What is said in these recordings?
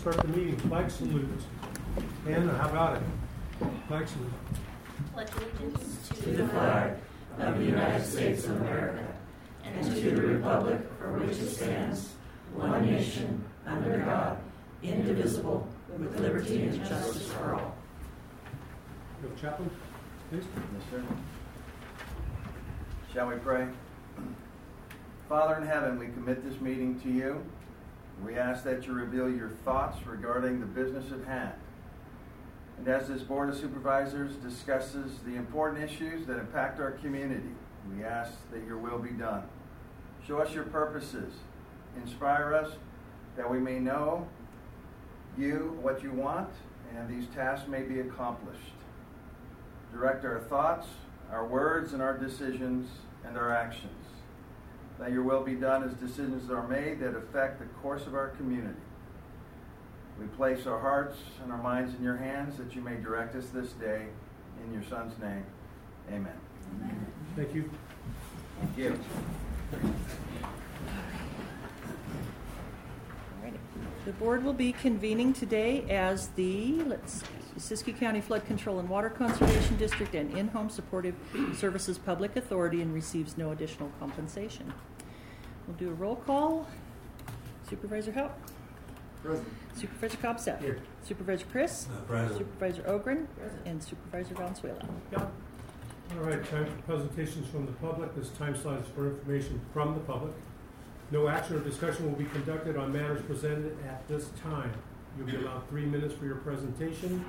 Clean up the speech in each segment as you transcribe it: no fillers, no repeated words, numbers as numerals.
start the meeting. Flag salute. Anna, how about it? Flag salute. Pledge allegiance to the flag of the United States of America and to the republic for which it stands, one nation, under God, indivisible, with liberty and justice for all. Bill Chaplain, please. Yes, sir. Shall we pray? Father in heaven, we commit this meeting to you. We ask that you reveal your thoughts regarding the business at hand. And as this Board of Supervisors discusses the important issues that impact our community, we ask that your will be done. Show us your purposes. Inspire us that we may know you, what you want, and these tasks may be accomplished. Direct our thoughts, our words, and our decisions and our actions. That your will be done as decisions are made that affect the course of our community. We place our hearts and our minds in your hands that you may direct us this day. In your Son's name, amen. Amen. Thank you. Thank you. The board will be convening today as the Siskiyou County Flood Control and Water Conservation District and In-Home Supportive Services Public Authority and receives no additional compensation. We'll do a roll call. Supervisor Haupt. Present. Supervisor Cobsett. Here. Supervisor Chris. Present. Supervisor Ogren. Present. And Supervisor Valenzuela. Yeah. All right, time for presentations from the public. This time slot is for information from the public. No action or discussion will be conducted on matters presented at this time. You'll be allowed 3 minutes for your presentation.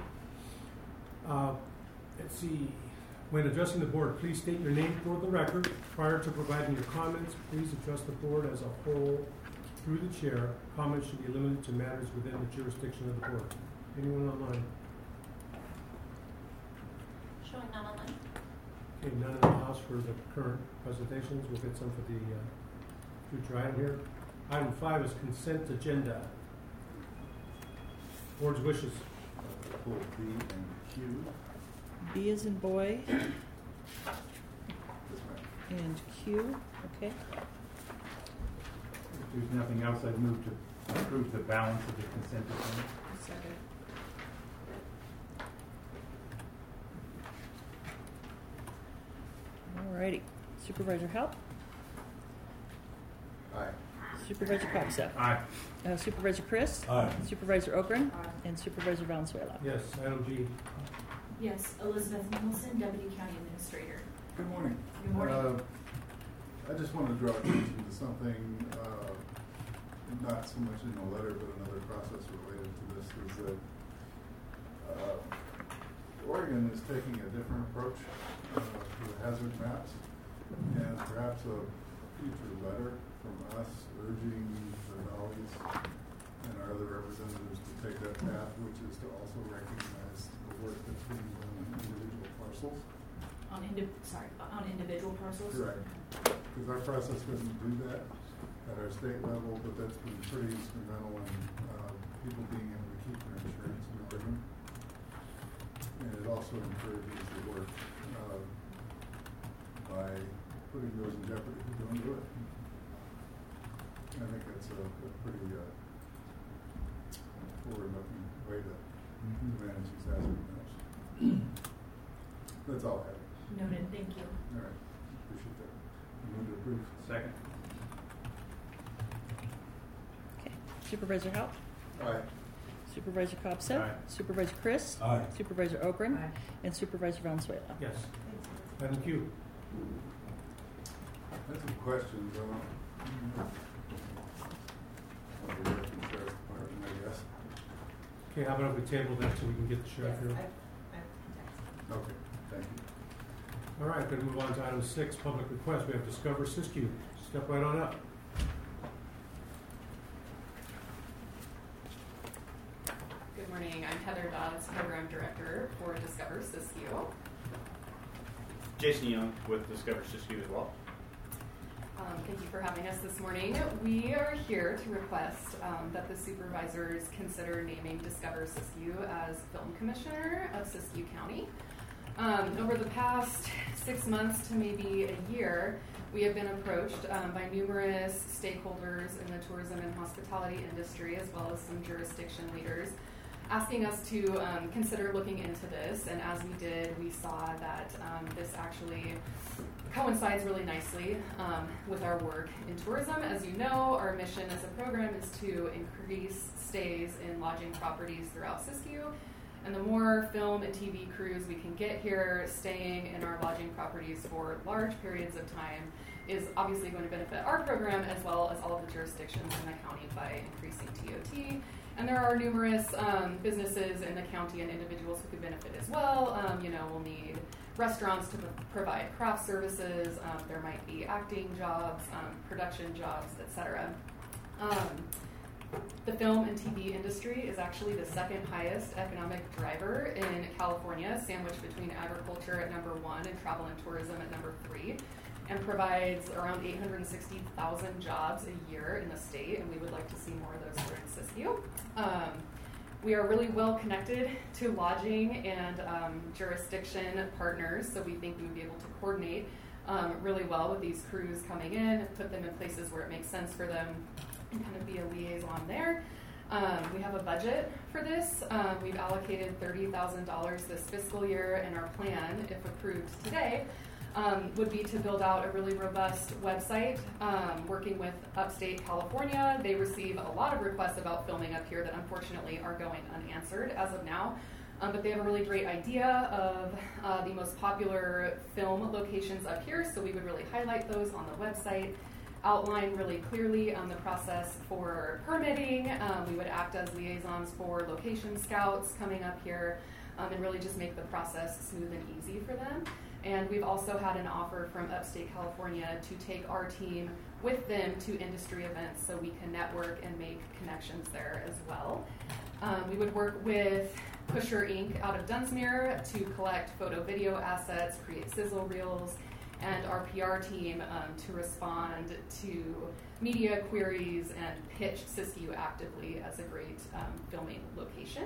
Let's see. When addressing the board, please state your name for the record. Prior to providing your comments, please address the board as a whole through the chair. Comments should be limited to matters within the jurisdiction of the board. Anyone online? Showing none online. Okay, none in the house for the current presentations. We'll get some for the future item here. Item 5 is consent agenda. Board's wishes. Pull B and Q. B is in boy That's right. and Q. Okay. If there's nothing else, I'd move to approve the balance of the consent agenda. Second. Alrighty. Supervisor Haupt. Aye. Supervisor Cobsett. Aye. Supervisor Chris. Aye. Supervisor Ogren. And Supervisor Valenzuela. Yes, item G. Yes, Elizabeth Nicholson, Deputy County Administrator. Good morning. Good morning. I just want to draw attention to something, not so much in the letter, but another process related to this, is that Oregon is taking a different approach to the hazard maps, and perhaps a future letter from us urging the Valley's and our other representatives to take that path, which is to also recognize the work that's being done on individual parcels. On individual parcels? Correct. Because our process doesn't do that at our state level, but that's been pretty instrumental in people being able to keep their insurance in Oregon. And it also encourages the work by putting those in jeopardy who don't do it. I think that's a pretty forward-looking way to manage these hazard maps. That's all I have. Noted, thank you. All right, appreciate that. Move to approve. Second. Okay. Supervisor Haupt. Aye. Supervisor Cobsett. Aye. Supervisor Chris. Aye. Supervisor Ogren. Aye. And Supervisor Valenzuela. Yes. Item Q. I have some questions on the Sheriff's Department, I guess. Okay, how about if we table that so we can get the sheriff here? Okay, thank you. All right, going to move on to item 6, public request. We have Discover Siskiyou. Step right on up. Good morning. I'm Heather Dodds, Program Director for Discover Siskiyou. Jason Young with Discover Siskiyou as well. Thank you for having us this morning. We are here to request that the supervisors consider naming Discover Siskiyou as Film Commissioner of Siskiyou County. Over the past 6 months to maybe a year, we have been approached by numerous stakeholders in the tourism and hospitality industry, as well as some jurisdiction leaders, asking us to consider looking into this. And as we did, we saw that this actually coincides really nicely with our work in tourism. As you know, our mission as a program is to increase stays in lodging properties throughout Siskiyou. And the more film and TV crews we can get here staying in our lodging properties for large periods of time is obviously going to benefit our program as well as all of the jurisdictions in the county by increasing TOT. And there are numerous businesses in the county and individuals who could benefit as well. We'll need restaurants to provide craft services. There might be acting jobs, production jobs, etc. The film and TV industry is actually the second highest economic driver in California, sandwiched between agriculture at number 1 and travel and tourism at number 3, and provides around 860,000 jobs a year in the state, and we would like to see more of those here in Siskiyou. We are really well connected to lodging and jurisdiction partners, so we think we would be able to coordinate really well with these crews coming in, put them in places where it makes sense for them, and kind of be a liaison there. We have a budget for this. We've allocated $30,000 this fiscal year, and our plan, if approved today, would be to build out a really robust website, working with Upstate California. They receive a lot of requests about filming up here that unfortunately are going unanswered as of now. But they have a really great idea of the most popular film locations up here, so we would really highlight those on the website, outline really clearly the process for permitting. We would act as liaisons for location scouts coming up here, and really just make the process smooth and easy for them. And we've also had an offer from Upstate California to take our team with them to industry events so we can network and make connections there as well. We would work with Pusher Inc. out of Dunsmuir to collect photo-video assets, create sizzle reels, and our PR team to respond to media queries and pitch Siskiyou actively as a great filming location.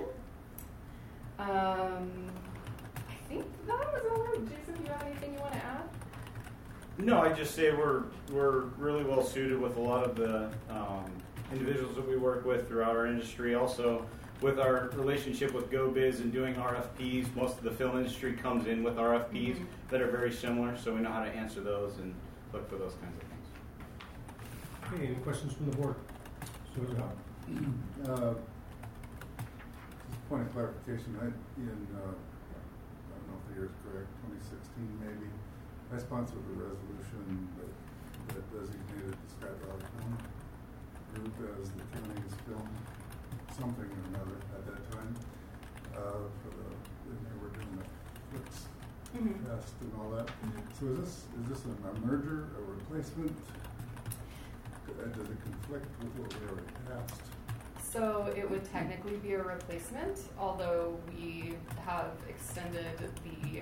I think that was all. Jason, do you have anything you want to add? No, I'd just say we're really well suited with a lot of the individuals that we work with throughout our industry. Also, with our relationship with GoBiz and doing RFPs, most of the film industry comes in with RFPs that are very similar, so we know how to answer those and look for those kinds of things. Okay, any questions from the board? Just a point of clarification. I don't know if the year is correct, 2016 maybe, I sponsored a resolution that designated the Sky Dog Film Group as the county's film something or another at that time. And they were doing the Flix test and all that. So is this a merger, a replacement? Does it conflict with what we already passed? So it would technically be a replacement, although we have extended the,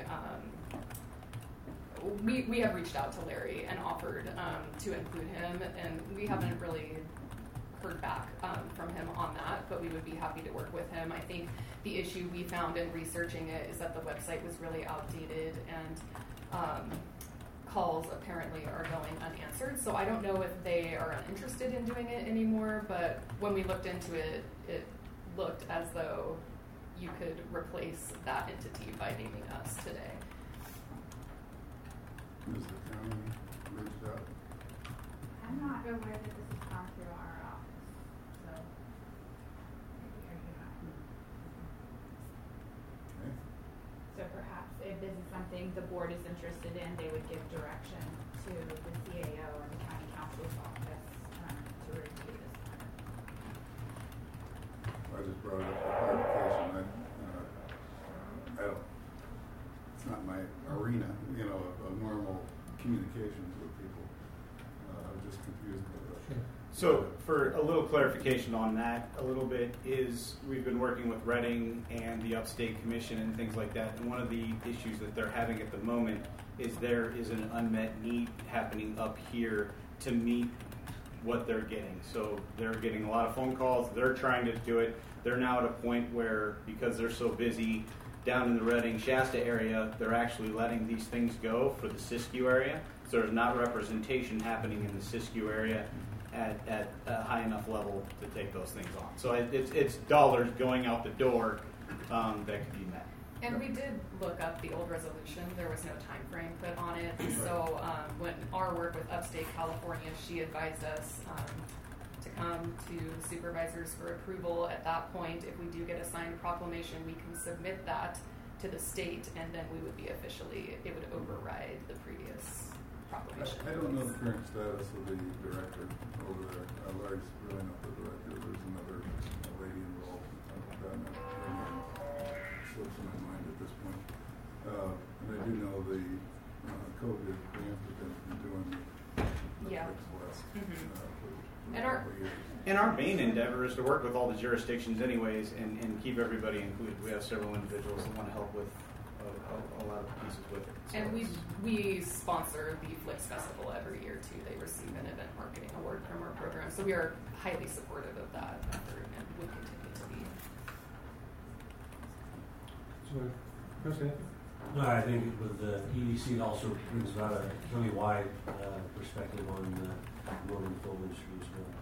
we have reached out to Larry and offered to include him, and we haven't really heard back from him on that, but we would be happy to work with him. I think the issue we found in researching it is that the website was really outdated, and calls apparently are going unanswered. So I don't know if they are uninterested in doing it anymore, but when we looked into it, it looked as though you could replace that entity by naming us today. Is the county reached out? I'm not aware that this has gone through our office, so maybe are you not? Okay. So perhaps if this is something the board is interested in, they would give direction to the CAO and the county counsel's office to review this matter. I just brought it up for clarification. I don't. It's not my arena, of normal communications with people. I'm just confused by that. So for a little clarification on that, a little bit is we've been working with Reading and the Upstate Commission and things like that, and one of the issues that they're having at the moment is there is an unmet need happening up here to meet what they're getting. So they're getting a lot of phone calls, they're trying to do it. They're now at a point where, because they're so busy, down in the Reading, Shasta area, they're actually letting these things go for the Siskiyou area. So there's not representation happening in the Siskiyou area at a high enough level to take those things on. So it's dollars going out the door that could be met. And we did look up the old resolution. There was no time frame put on it. So when our work with Upstate California, she advised us to come to supervisors for approval. At that point, if we do get a signed proclamation, we can submit that to the state, and then we would be officially, it would override the previous proclamation. I don't know the current status of the director over there. Larry's really not the director. There's another lady involved. That slips in my mind at this point. And I do know the COVID preemptive been doing the Yeah. West. And our main endeavor is to work with all the jurisdictions anyways and keep everybody included. We have several individuals that want to help with a lot of pieces with it. So And we sponsor the Flicks Festival every year too. They receive an event marketing award from our program. So we are highly supportive of that effort and would continue to be. So, President? No, I think with the EDC, it also brings about a county-wide perspective on Northern film industry as well.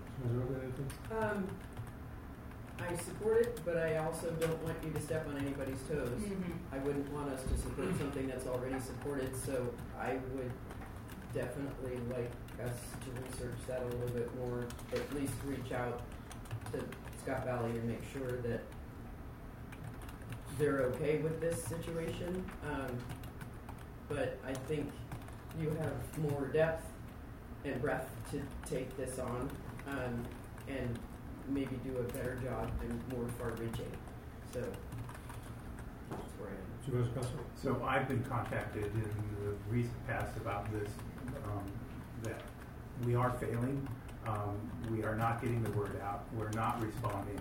I support it, but I also don't want you to step on anybody's toes. Mm-hmm. I wouldn't want us to support something that's already supported, so I would definitely like us to research that a little bit more, at least reach out to Scott Valley and make sure that they're okay with this situation. But I think you have more depth and breadth to take this on, and maybe do a better job and more far-reaching. So that's where I am. Supervisor Custer? So I've been contacted in the recent past about this, that we are failing. We are not getting the word out. We're not responding.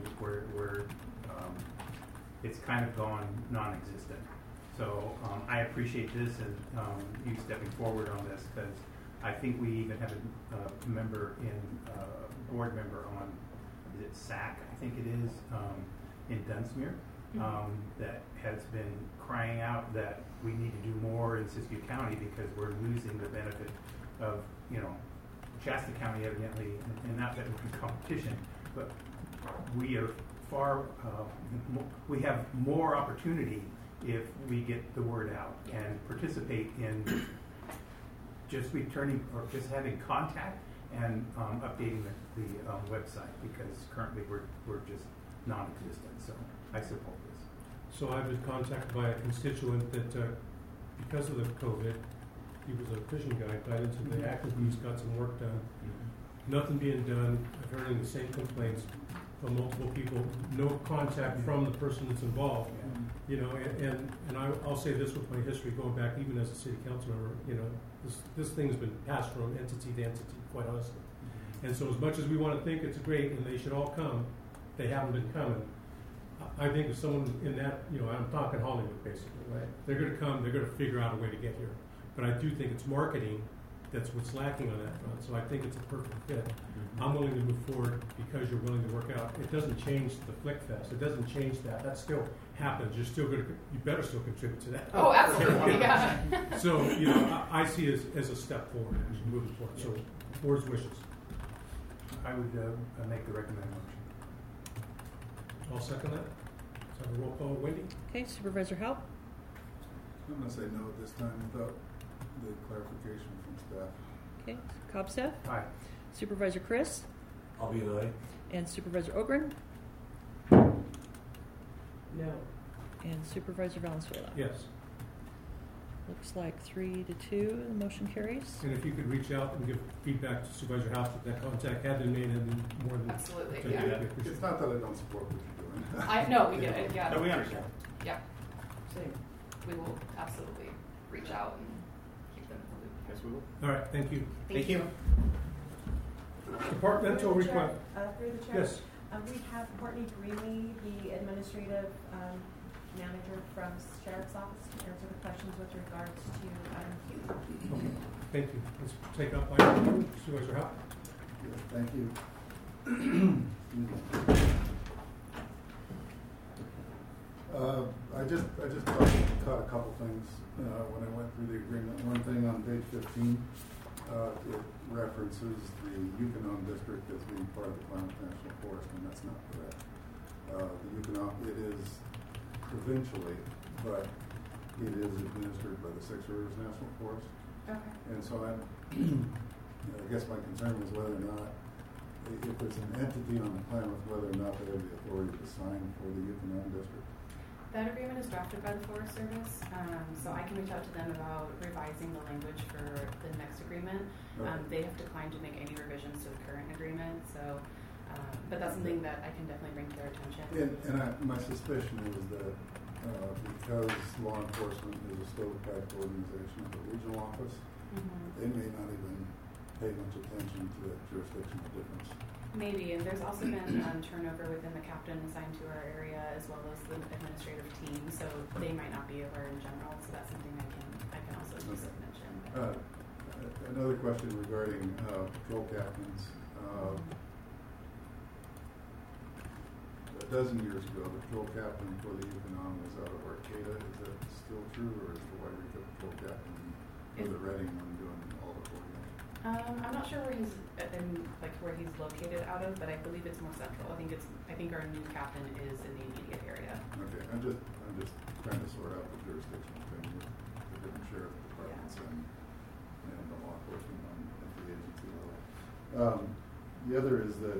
It's kind of gone non-existent. So I appreciate this and you stepping forward on this, because I think we even have a member board member on, is it SAC, I think it is, in Dunsmuir, that has been crying out that we need to do more in Siskiyou County because we're losing the benefit of, Shasta County evidently, and not that we're in competition, but we are we have more opportunity if we get the word out and participate in just returning or just having contact and updating the website, because currently we're just non-existent. So I support this. So I've been contacted by a constituent that because of the COVID, he was a fishing guy, got into the active use, got some work done. Nothing being done. I've heard the same complaints from multiple people. No contact from the person that's involved. And I'll say this with my history going back even as a city council member. This thing's been passed from entity to entity, quite honestly. And so as much as we want to think it's great and they should all come, they haven't been coming. I think if someone in that, I'm talking Hollywood basically, right? They're going to come, they're going to figure out a way to get here. But I do think it's marketing that's what's lacking on that front. So I think it's a perfect fit. I'm willing to move forward because you're willing to work out. It doesn't change the Flick Fest. It doesn't change that. That still happens. You better still contribute to that. Oh, absolutely, yeah. So, I see it as a step forward as you're moving forward. So, board's wishes. I would make the recommended motion. I'll second that. So have a roll call. Wendy? Okay, Supervisor Haupt? I'm going to say no at this time without the clarification from staff. Okay, Cobbstaff? Aye. Supervisor Chris? I'll be an aye. And Supervisor Ogren? No. And Supervisor Valenzuela? Yes. Looks like 3-2, the motion carries. And if you could reach out and give feedback to Supervisor House if that contact had been made and more than Absolutely, than yeah. that. It's not that I don't support what you're doing. I know we get it. Yeah. No, we understand. Yeah. Same. We will absolutely reach out and keep them in the loop. Yes, we will. All right, thank you. Thank you. Departmental Through the chair, request. through the chair. Yes. We have Courtney Greenlee, the administrative manager from Sheriff's Office, to answer the questions with regards to item Q. Okay, thank you. Let's take up item 2. Supervisor House. Yes, thank you. I just caught a couple things when I went through the agreement. One thing on page 15, it references the Yukonon district as being part of the Klamath National Forest, and that's not correct. The Yukonon, it is provincially, but it is administered by the Six Rivers National Forest. Okay. And so I guess my concern was whether or not, if it's an entity on the Klamath, whether or not they have the authority to sign for the Yukonon district. That agreement is drafted by the Forest Service, so I can reach out to them about revising the language for the next agreement. Okay. They have declined to make any revisions to the current agreement, so, but that's something that I can definitely bring to their attention. My suspicion is that because law enforcement is a stovepipe organization at the regional office, they may not even pay much attention to that jurisdictional difference. Maybe, and there's also been turnover within the captain assigned to our area as well as the administrative team, so they might not be aware in general. So that's something I can also just mention. Another question regarding patrol captains. A dozen years ago, the patrol captain for the Yukonon was out of Arcata. Is that still true, or is the Wairika patrol captain for the Reading one doing all the coordination? I'm not sure where he's located out of, but I believe it's more central. I think our new captain is in the immediate area. Okay, I'm just trying to sort out the jurisdictional thing with the different sheriff departments and the law enforcement at the agency level. The other is that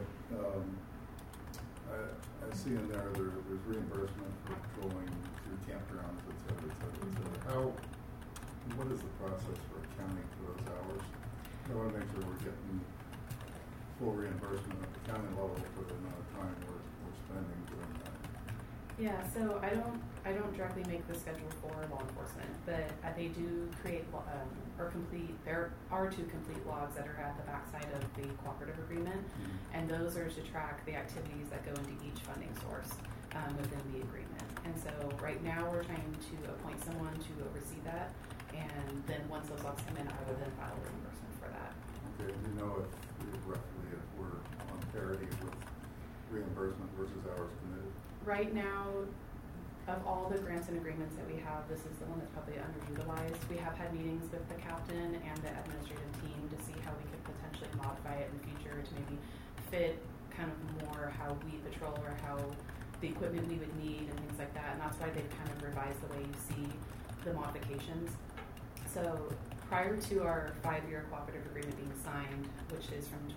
I see in there's reimbursement for patrolling through campgrounds, et cetera, et cetera, et cetera. What is the process for accounting for those hours? I want to make sure we're getting full reimbursement at the county level for the amount of time we're spending doing that. Yeah, so I don't directly make the schedule for law enforcement, but they do create or complete. There are 2 complete logs that are at the backside of the cooperative agreement, and those are to track the activities that go into each funding source within the agreement. And so right now we're trying to appoint someone to oversee that, and then once those logs come in, I will then file reimbursement for that. Okay, do you know if roughly if we're on parity with reimbursement versus hours committed? Right now, of all the grants and agreements that we have, this is the one that's probably underutilized. We have had meetings with the captain and the administrative team to see how we could potentially modify it in the future to maybe fit kind of more how we patrol or how the equipment we would need and things like that. And that's why they've kind of revised the way you see the modifications. So prior to our 5-year cooperative agreement being signed, which is from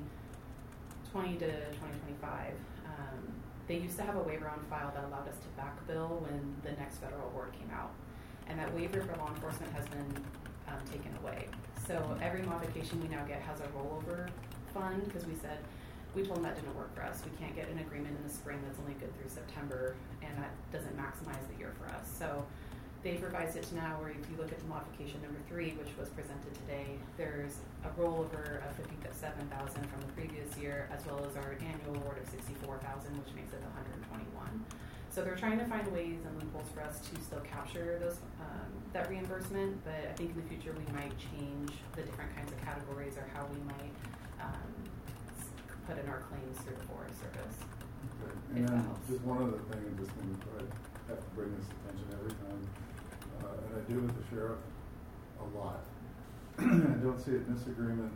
2020 to 2025, they used to have a waiver on file that allowed us to back bill when the next federal award came out. And that waiver for law enforcement has been taken away. So every modification we now get has a rollover fund, because we told them that didn't work for us. We can't get an agreement in the spring that's only good through September, and that doesn't maximize the year for us. So they've revised it to now where if you look at the modification number 3, which was presented today, there's a rollover of $57,000 from the previous year, as well as our annual award of $64,000, which makes it $121,000. So they're trying to find ways and loopholes for us to still capture those that reimbursement, but I think in the future we might change the different kinds of categories or how we might put in our claims through the Forest Service. Okay. And then just one other thing, and just going to have to bring this attention every time. And I do with the sheriff a lot. I don't see it in this agreement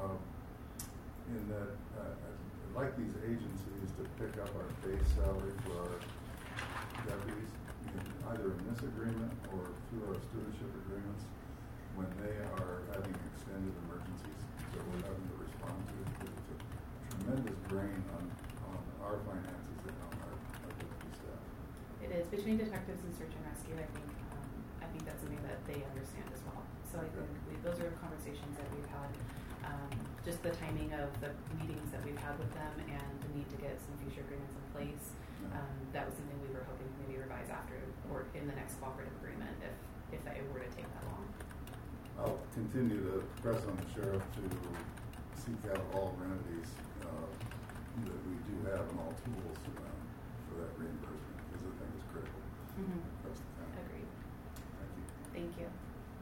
in that I'd like these agencies to pick up our base salary for our deputies, either in this agreement or through our stewardship agreements when they are having extended emergencies that we're having to respond to. It's a tremendous drain on our finances and on our deputy staff. It is. Between detectives and search and rescue, I think that's something that they understand as well. So I think those are conversations that we've had. Just the timing of the meetings that we've had with them and the need to get some future agreements in place. That was something we were hoping to maybe revise after or in the next cooperative agreement if that were to take that long. I'll continue to press on the sheriff to seek out all remedies that we do have and all tools for that reimbursement, because I think it's critical. Across the county. Agreed. Thank you. Thank you.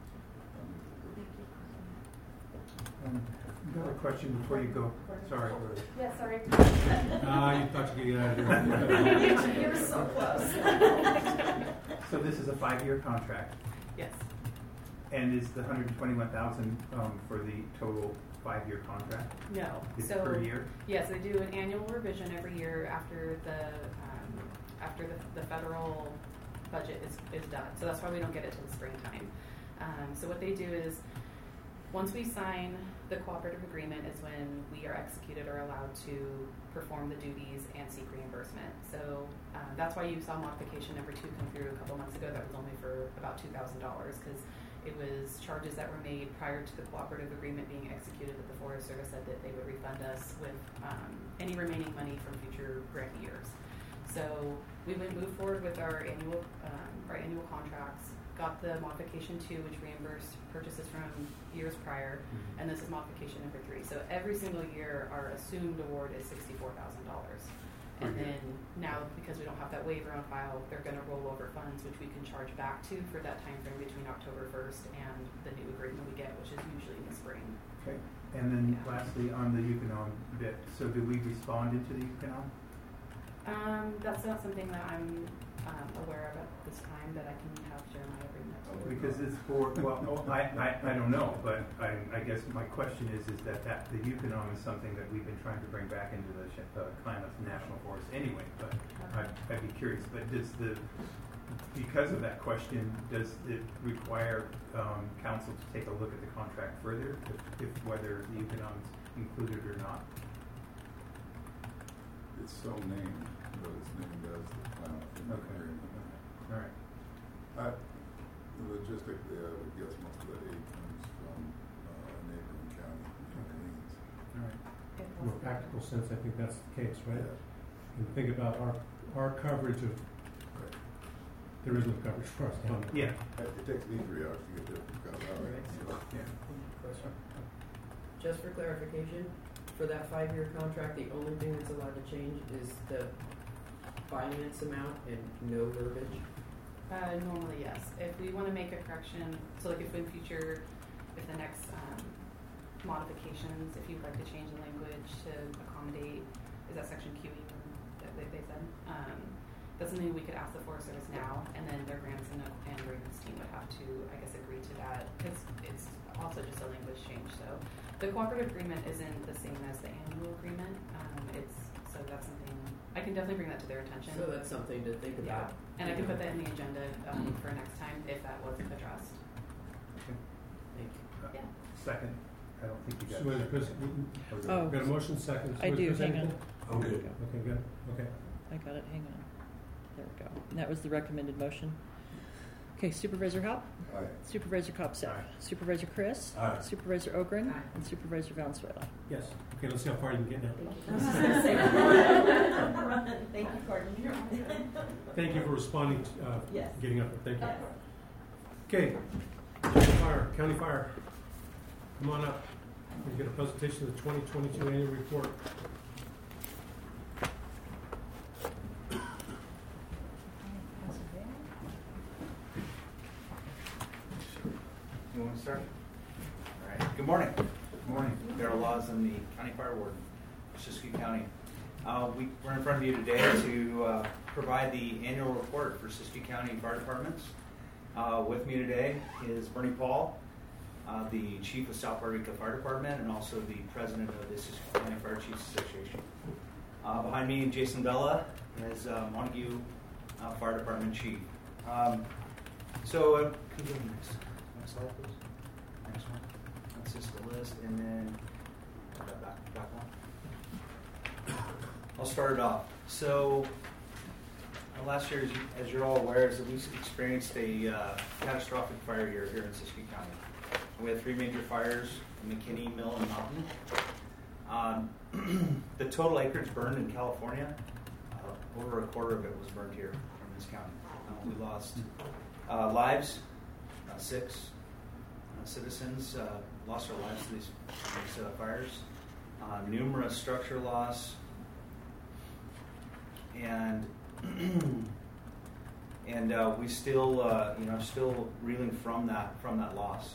Another question before you go. Sorry. Yeah, sorry. You thought you could get out of here. You were so close. So this is a 5-year contract, Yes. and is the 121,000 for the total 5-year contract? No. Is So it per year? Yes, they do an annual revision every year after the federal budget is done. So that's why we don't get it till the springtime. So what they do is, once we sign the cooperative agreement is when we are executed or allowed to perform the duties and seek reimbursement. So that's why you saw modification number 2 come through a couple months ago. That was only for about $2,000 because it was charges that were made prior to the cooperative agreement being executed that the Forest Service said that they would refund us with any remaining money from future grant years. So we moved forward with our annual contracts, got the modification 2, which reimbursed purchases from years prior, and this is modification number 3. So every single year, our assumed award is $64,000. And then now, because we don't have that waiver on file, they're going to roll over funds, which we can charge back to for that time frame between October 1st and the new agreement we get, which is usually in the spring. Okay. And then lastly, on the Yukonom bit, so do we respond into the Yukonom? That's not something that I'm aware of at this time that I can have Jeremiah bring that to. Because it's for, well, I don't know, but I guess my question is that the Yukonom is something that we've been trying to bring back into the Klamath National Forest anyway, but I'd be curious, but because of that question, does it require council to take a look at the contract further, if whether the Yukonom is included or not? It's so named, but it's named as the Klamath agreement. All right. Logistically, I would guess most of that aid comes from a neighboring county, Orleans. All right. From a practical sense, I think that's the case, right? Yeah. And think about our coverage of, there is no coverage for us down there. Yeah. It takes me 3 hours to get there from Colorado. Right. So. Question. Just for clarification, for that 5-year contract, the only thing that's allowed to change is the finance amount and no verbiage? Normally, yes. If we want to make a correction, so like if in future, if the next modifications, if you'd like to change the language to accommodate, is that section Q even that they said? That's something we could ask the Forest Service now, and then their grants and agreements team would have to, I guess, agree to that. It's also just a language change. So the cooperative agreement isn't the same as the annual agreement. So that's something I can definitely bring that to their attention. So that's something to think about. And I can put that in the agenda for next time if that wasn't addressed. Okay. Thank you. Yeah. Second. I don't think you got Supervisor it. Chris, Oh. got a motion second. I do, Supervisor hang Chris, on. anything? Oh, good. Okay, good. Okay. I got it, hang on. There we go. And that was the recommended motion. Okay, Supervisor Haupt? Aye. Supervisor Copsett? Aye. Supervisor Chris? Aye. Supervisor Ogren? Aye. And Supervisor Valenzuela? Yes. Okay, let's see how far you can get now. I was just gonna say, run. Thank you, Courtney. Thank you for responding, Yes. getting up there. Thank you. Okay. County Fire. Come on up. We get a presentation of the 2022 annual report. You want to start? All right. Good morning. Good morning. Darrell Laws, I'm the County Fire Warden, Siskiyou County. We're in front of you today to provide the annual report for Siskiyou County Fire Departments. With me today is Bernie Paul, the Chief of South Puerto Rico Fire Department and also the President of the Siskiyou County Fire Chiefs Association. Behind me, Jason Bella is Montague Fire Department Chief. Can you go to the next slide, please? Next one. That's just the list, and then back one. I'll start it off. So last year, as you're all aware, is that we experienced a catastrophic fire year here in Siskiyou County. We had 3 major fires: McKinney, Mill, and Mountain. The total acreage burned in California, over a quarter of it was burned here in this county. We lost lives. 6 citizens lost their lives to these fires. Numerous structure loss, and we still still reeling from that loss.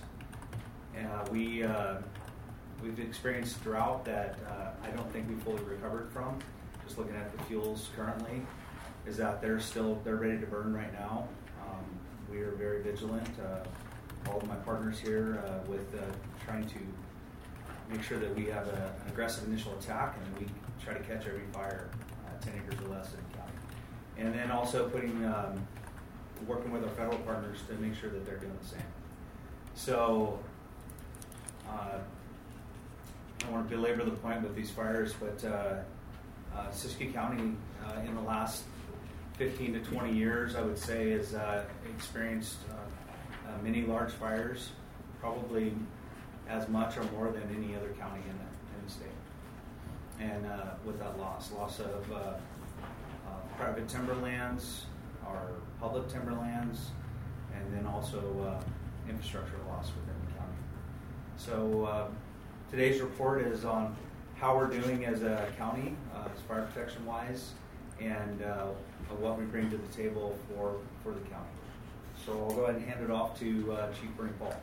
We've experienced drought that I don't think we fully recovered from. Just looking at the fuels currently, is that they're ready to burn right now. We are very vigilant, all of my partners here, with trying to make sure that we have an aggressive initial attack and we try to catch every fire 10 acres or less in the county. And then also working with our federal partners to make sure that they're doing the same. So I don't want to belabor the point with these fires, but Siskiyou County in the last 15 to 20 years, I would say, has experienced many large fires, probably as much or more than any other county in the state. And with that loss of private timberlands, our public timberlands, and then also infrastructure loss within the county. So today's report is on how we're doing as a county, as fire protection wise, and what we bring to the table for the county. So I'll go ahead and hand it off to Chief Bernie Paul.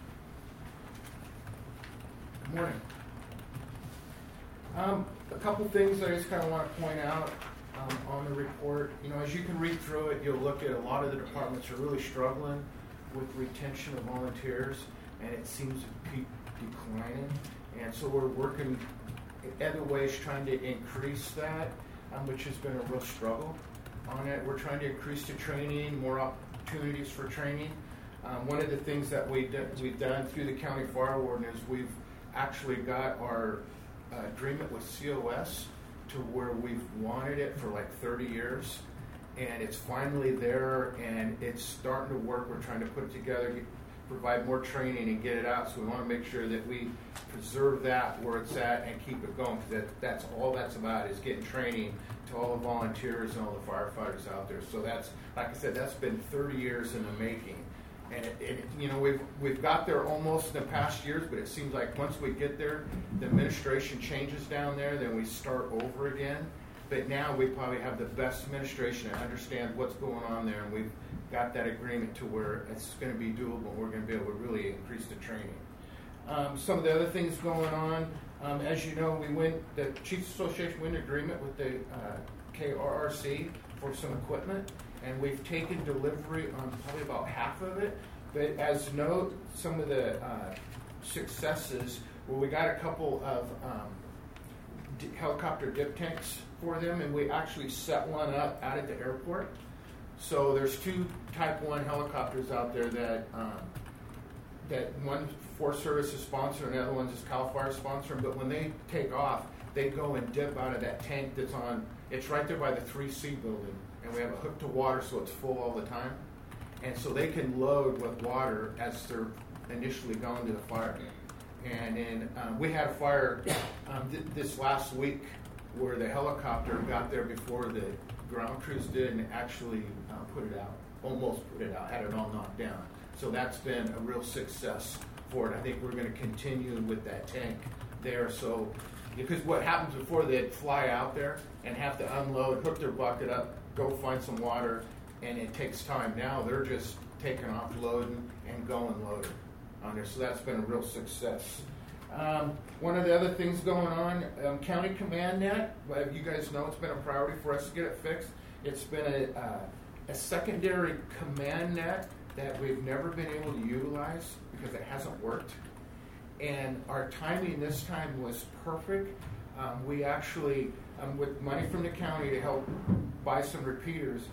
Good morning. A couple things I just kind of want to point out on the report. You know, as you can read through it, you'll look at a lot of the departments are really struggling with retention of volunteers, and it seems to keep declining. And so we're working in other ways trying to increase that, which has been a real struggle on it. We're trying to increase the training, more opportunities for training. One of the things that we've done through the county fire warden is we've actually got our agreement with COS to where we've wanted it for like 30 years, and it's finally there and it's starting to work. We're trying to put it together, provide more training and get it out, so we want to make sure that we preserve that where it's at and keep it going, because that's all that's about, is getting training to all the volunteers and all the firefighters out there. So that's, like I said, that's been 30 years in the making. And you know, we've got there almost in the past years, but it seems like once we get there, the administration changes down there, then we start over again. But now we probably have the best administration that understands what's going on there, and we've got that agreement to where it's going to be doable. We're going to be able to really increase the training. Some of the other things going on, as you know, the Chiefs Association went in agreement with the KRRC for some equipment, and we've taken delivery on probably about half of it. But as note, some of the successes, where we got a couple of helicopter dip tanks for them, and we actually set one up out at the airport. So there's 2 Type 1 helicopters out there that one Forest Service is sponsoring, and the other one's just CAL FIRE sponsoring. But when they take off, they go and dip out of that tank that's on, it's right there by the 3C building. And we have a hook to water, so it's full all the time. And so they can load with water as they're initially going to the fire. And then we had a fire this last week where the helicopter got there before the ground crews did, and actually put it out, almost put it out, had it all knocked down. So that's been a real success for it. I think we're going to continue with that tank there. So, because what happens before, they'd fly out there and have to unload, hook their bucket up, go find some water, and it takes time. Now they're just taking off, loading, and going loaded on there. So that's been a real success. One of the other things going on, County Command Net, well, you guys know it's been a priority for us to get it fixed. It's been a secondary command net that we've never been able to utilize because it hasn't worked. And our timing this time was perfect. We actually, with money from the county to help buy some repeaters,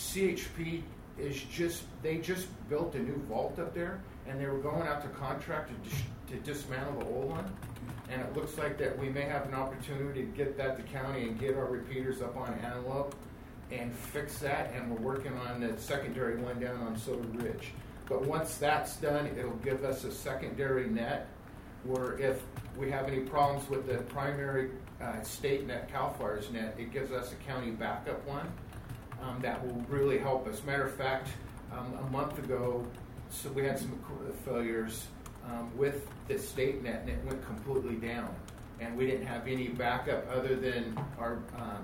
CHP they just built a new vault up there, and they were going out to contract to dismantle the old one. And it looks like that we may have an opportunity to get that to county and get our repeaters up on Antelope and fix that. And we're working on the secondary one down on Soda Ridge. But once that's done, it'll give us a secondary net where if we have any problems with the primary state net, CAL FIRE's net, it gives us a county backup one that will really help us. Matter of fact, a month ago, so we had some failures with the state net, and it went completely down. And we didn't have any backup other than our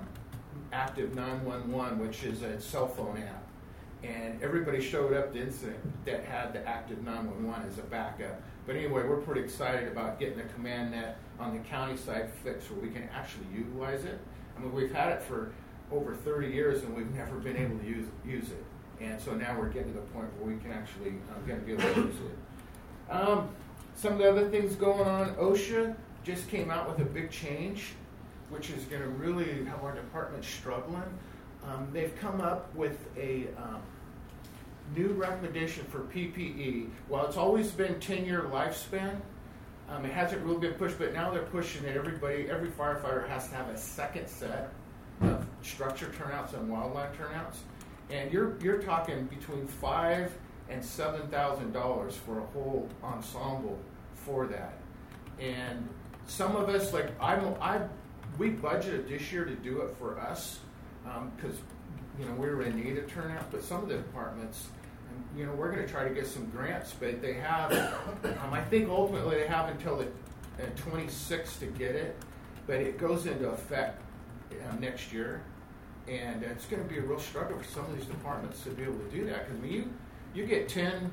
Active 911, which is a cell phone app. And everybody showed up the incident that had the Active 911 as a backup. But anyway, we're pretty excited about getting the command net on the county side fixed where we can actually utilize it. I mean, we've had it for over 30 years and we've never been able to use it. And so now we're getting to the point where we can actually going to be able to use it. Some of the other things going on, OSHA just came out with a big change, which is going to really have our department struggling. They've come up with a new recommendation for PPE. Well, it's always been 10-year lifespan. It hasn't really been pushed, but now they're pushing it. Every firefighter has to have a second set of structure turnouts and wildland turnouts, and you're talking between $5,000 and $7,000 for a whole ensemble for that. And some of us, like we budgeted this year to do it for us because we were in need of turnouts. But some of the departments, we're going to try to get some grants, but they have. I think ultimately they have until the 26th to get it, but it goes into effect next year, and it's going to be a real struggle for some of these departments to be able to do that. Because you get 10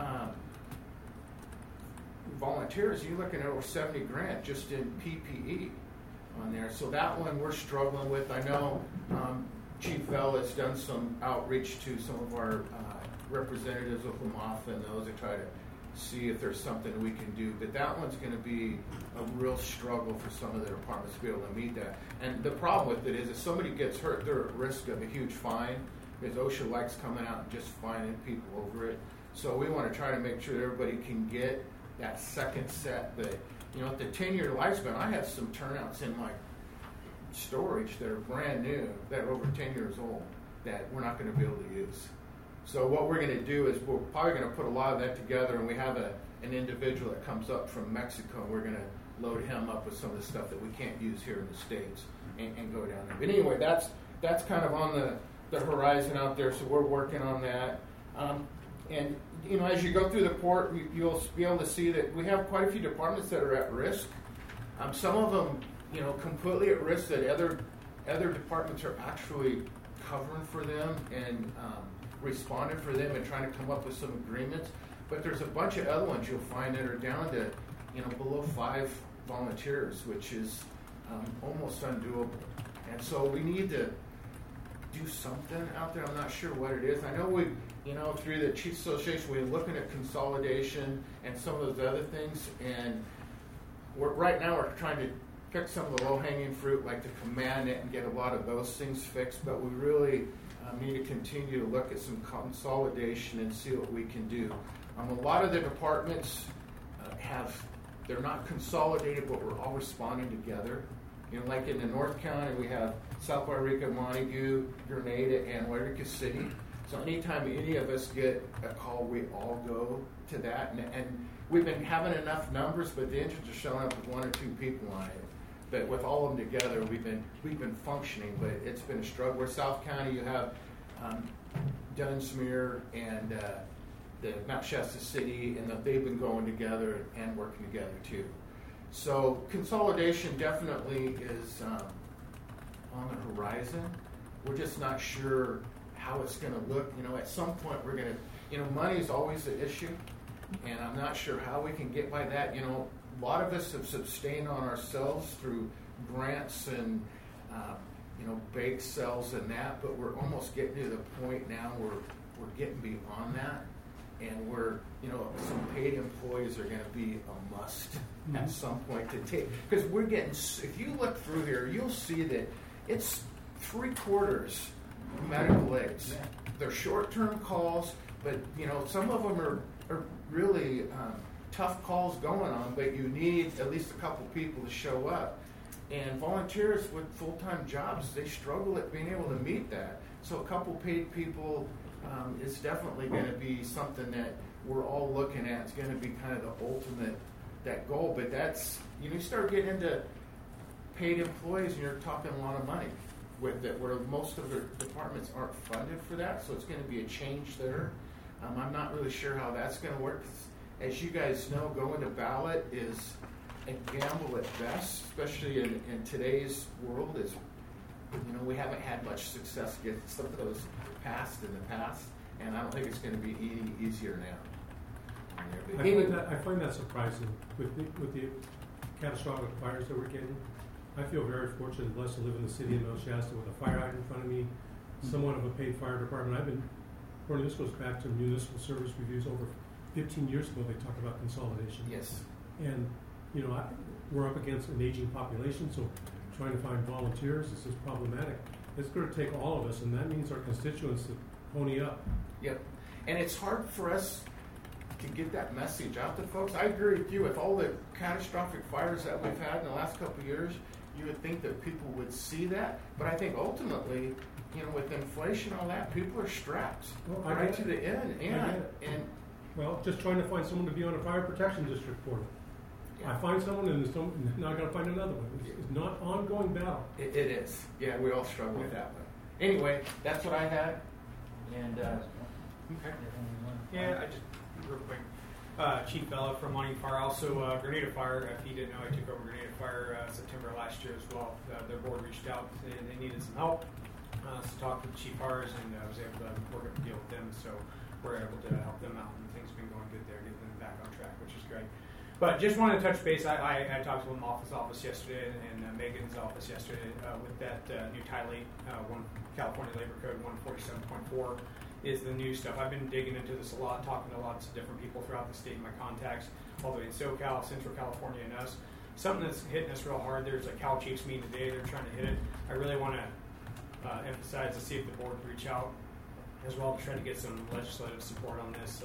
volunteers, you're looking at over $70,000 just in PPE on there. So that one we're struggling with. I know Chief Vell has done some outreach to some of our representatives of LaMoffat and those to try to see if there's something we can do. But that one's going to be a real struggle for some of the departments to be able to meet that. And the problem with it is if somebody gets hurt, they're at risk of a huge fine, because OSHA likes coming out and just fining people over it. So we want to try to make sure that everybody can get that second set. But at the 10-year lifespan, I have some turnouts in my storage that are brand new, that are over 10 years old, that we're not going to be able to use. So what we're going to do is we're probably going to put a lot of that together, and we have an individual that comes up from Mexico, and we're going to load him up with some of the stuff that we can't use here in the States and go down there. But anyway, that's kind of on the horizon out there, so we're working on that. And as you go through the port, you'll be able to see that we have quite a few departments that are at risk. Some of them, completely at risk, that other departments are actually covering for them and responding for them and trying to come up with some agreements. But there's a bunch of other ones you'll find that are down to below 5 volunteers, which is almost undoable. And so we need to do something out there. I'm not sure what it is. I know we, through the Chiefs Association, we're looking at consolidation and some of those other things. And right now we're trying to pick some of the low-hanging fruit, like the command it, and get a lot of those things fixed. But we really need to continue to look at some consolidation and see what we can do. A lot of the departments they're not consolidated, but we're all responding together. Like in the North County, we have South Wairika, Montague, Grenada, and Wairika City. So anytime any of us get a call, we all go to that. And we've been having enough numbers, but the engines are showing up with 1 or 2 people on it. But with all of them together, we've been functioning, but it's been a struggle. Where South County, you have Dunsmuir and the Mount Shasta City, and they've been going together and working together too. So consolidation definitely is on the horizon. We're just not sure how it's going to look. At some point we're going to, money is always an issue, and I'm not sure how we can get by that. A lot of us have sustained on ourselves through grants and bake sales and that, but we're almost getting to the point now where we're getting beyond that, and we're some paid employees are going to be a must at some point to take, because we're getting. If you look through here, you'll see that it's 3/4 medical aids. Yeah. They're short-term calls, but some of them are really tough calls going on, but you need at least a couple people to show up. And volunteers with full-time jobs, they struggle at being able to meet that. So a couple paid people is definitely going to be something that we're all looking at. It's going to be kind of the ultimate, that goal. But that's, you start getting into paid employees and you're talking a lot of money with it, where most of the departments aren't funded for that. So it's going to be a change there. I'm not really sure how that's going to work. As you guys know, going to ballot is a gamble at best, especially in today's world. Is we haven't had much success getting some of those passed in the past, and I don't think it's going to be any easier now. I find that surprising with the catastrophic fires that we're getting. I feel very fortunate and blessed to live in the city of Mount Shasta with a fire hydrant in front of me, somewhat of a paid fire department. I've been Courtney, this goes back to municipal service reviews over 15 years ago. They talked about consolidation. Yes. And, you know, we're up against an aging population, so trying to find volunteers is problematic. It's going to take all of us, and that means our constituents to pony up. Yep. And it's hard for us to get that message out to folks. I agree with you. With all the catastrophic fires that we've had in the last couple of years, you would think that people would see that. But I think ultimately, you know, with inflation and all that, people are strapped right to the end. And well, just trying to find someone to be on a fire protection district board. Yeah. I find someone, and now I got to find another one. It's not an ongoing battle. It is. Yeah, we all struggle with that one. Anyway, that's what I had. And okay. Yeah, I just real quick. Chief Bella from Monty Fire, also Grenada Fire. If you didn't know, I took over Grenada Fire September last year as well. Their board reached out and they needed some help. So talked with the chief fires and I was able to work up a deal with them. So we're able to help them out and things have been going good there, getting them back on track, which is great. But just wanted to touch base. I talked to the office yesterday and Megan's office yesterday with that new Title 8, California Labor Code 147.4 is the new stuff. I've been digging into this a lot, talking to lots of different people throughout the state, my contacts, all the way in SoCal, Central California, and us. Something that's hitting us real hard. There's a Cal Chiefs meeting today. They're trying to hit it. I really want to emphasize to see if the board can reach out as well to try to get some legislative support on this.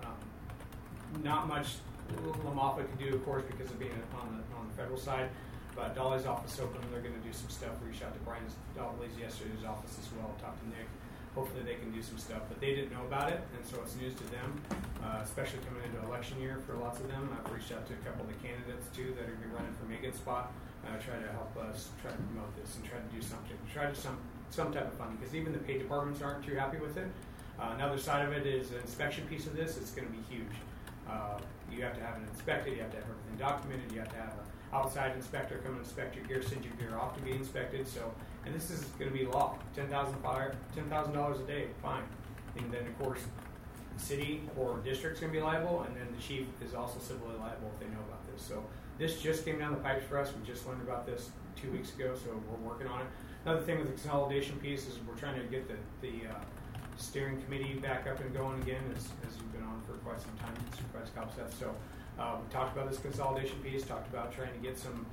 Not much LaMoffa can do, of course, because of being on the federal side. But Dolly's office open. They're going to do some stuff. We reached out to Brian Dolly's yesterday's office as well. Talked to Nick. Hopefully they can do some stuff, but they didn't know about it, and so it's news to them, especially coming into election year for lots of them. I've reached out to a couple of the candidates too that are going to be running for Megan's spot, try to help us try to promote this and try to do something, try to some type of funding, because even the paid departments aren't too happy with it. Another side of it is the inspection piece of this. It's going to be huge. You have to have it inspected. You have to have everything documented. You have to have an outside inspector come and inspect your gear, send your gear off to be inspected. So, and this is going to be law. $10,000 a day, fine. And then of course, the city or district's going to be liable, and then the chief is also civilly liable if they know about this. So this just came down the pipes for us. We just learned about this 2 weeks ago, so we're working on it. Another thing with the consolidation piece is we're trying to get the steering committee back up and going again, as you've been on for quite some time, Supervisor Copseth. So we talked about this consolidation piece, talked about trying to get some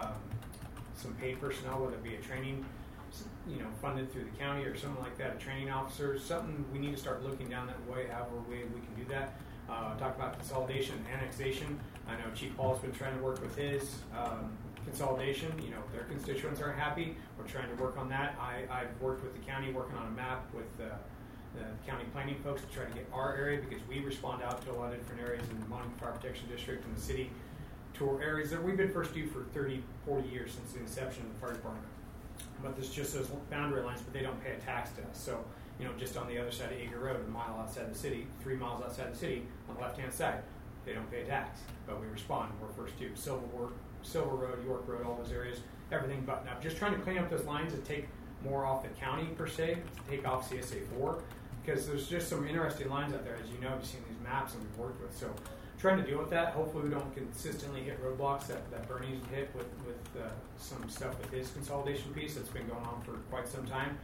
paid personnel, whether it be a training, funded through the county or something like that, a training officer, something we need to start looking down that way, however way we can do that. Talk about consolidation and annexation. I know Chief Paul's been trying to work with his consolidation. Their constituents aren't happy. We're trying to work on that. I've worked with the county, working on a map with the county planning folks to try to get our area, because we respond out to a lot of different areas in the Monument Fire Protection District and the city tour areas that we've been first due for 30, 40 years since the inception of the fire department. But there's just those boundary lines, but they don't pay a tax to us. So, just on the other side of Eager Road, a mile outside the city, 3 miles outside the city, on the left-hand side, they don't pay a tax, but we respond. We're first due. Silver Road, York Road, all those areas, everything buttoned up. Just trying to clean up those lines and take more off the county per se, to take off CSA 4, because there's just some interesting lines out there, as you know, you've seen these maps and we've worked with. So trying to deal with that. Hopefully we don't consistently hit roadblocks that Bernie's hit with some stuff with his consolidation piece that's been going on for quite some time.